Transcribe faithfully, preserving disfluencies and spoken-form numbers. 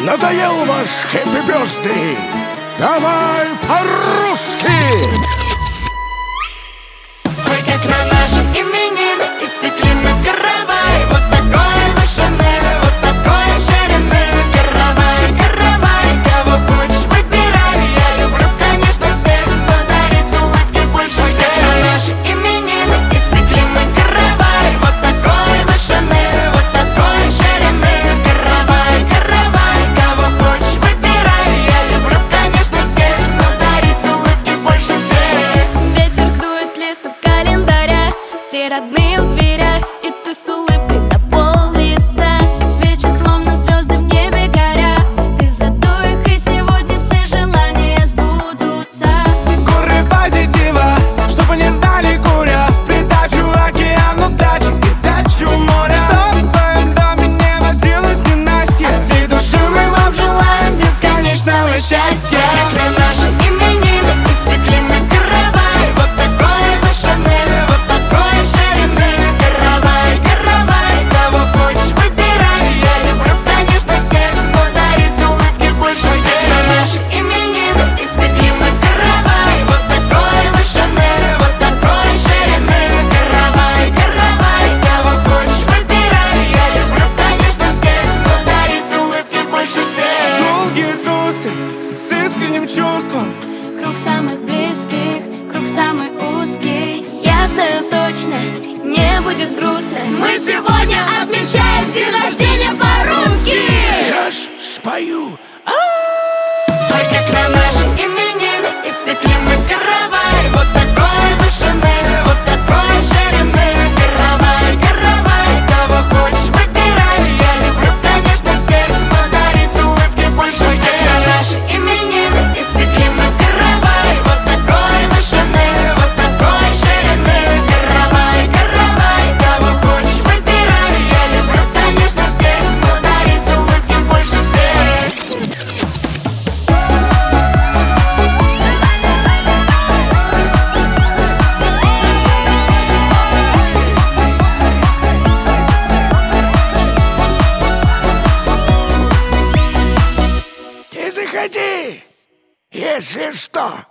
Надоел ваш Happy Birthday! Давай по-русски! Ой, как на наши именины испекли мы каравай. Вот такой вышины, вот такой ширины. Каравай, каравай, кого хочешь выбирай. Я люблю, конечно, всех, кто дарит улыбки больше всех. На наши именины испекли мы каравай. Вот такой вышины, вот такой ширины. Каравай, каравай, кого хочешь выбирай. Я люблю, конечно, всех, кто дарит улыбки больше всех. Ветер дует лист у календаря, все родные у дверях, и ты с улыбкой на пол лица. Свечи словно звезды в небе горят, ты задуй их, и сегодня все желания сбудутся. Горы позитива, чтобы не знали куря. В придачу океану дачи и дачу моря. Чтоб в твоем доме не водилось ненастья. От всей души мы вам желаем бесконечного счастья. Как на наши именины испекли мы каравай. Вот такой вышины, вот такой ширины. Каравай, каравай, кого хочешь выбирай. Я люблю, конечно, всех, кто дарит улыбки больше всех. На наши именины испекли мы каравай. Вот такой вышины, вот такой ширины. Каравай, каравай, кого хочешь выбирай. Я люблю, конечно, всех, кто дарит улыбки больше всех. Долгие тосты с искренним чувством. Круг самых близких, круг самый узкий. Я знаю точно, не будет грустно. Мы сегодня отмечаем день рождения по-русски. Сейчас спою. Ой, как на наши именины испекли мы каравай. Вот такой вышины, вот такой ширины. Каравай, каравай, кого хочешь выбирай. Я люблю, конечно, всех, кто дарит улыбки больше всех. На наши именины испекли мы каравай. Вот такой вышины, вот такой ширины. Каравай, каравай, кого хочешь выбирай. Я люблю, конечно, всех, кто дарит улыбки больше всех. Ты заходи, если что.